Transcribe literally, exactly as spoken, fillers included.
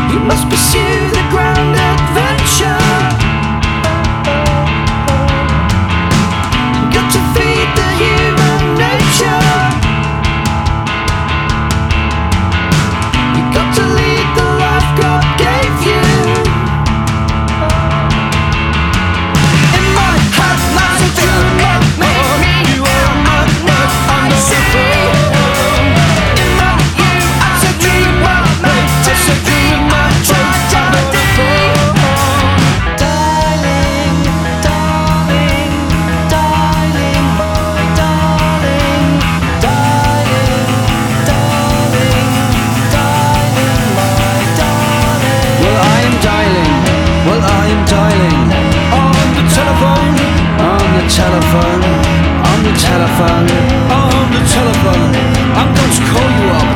You must pursue the grand adventure. Got to feed the human nature. You got to lead the life God gave you. In my heart lies a dream of me. You are my net, I see. In my you as a dream of me. Just a dream of tragedy. Darling, darling, darling, my darling, darling, darling, darling, my darling. Well, I am dialing, well, I am dialing on the telephone, on the telephone, on the telephone, on the telephone. I'm going to call you up.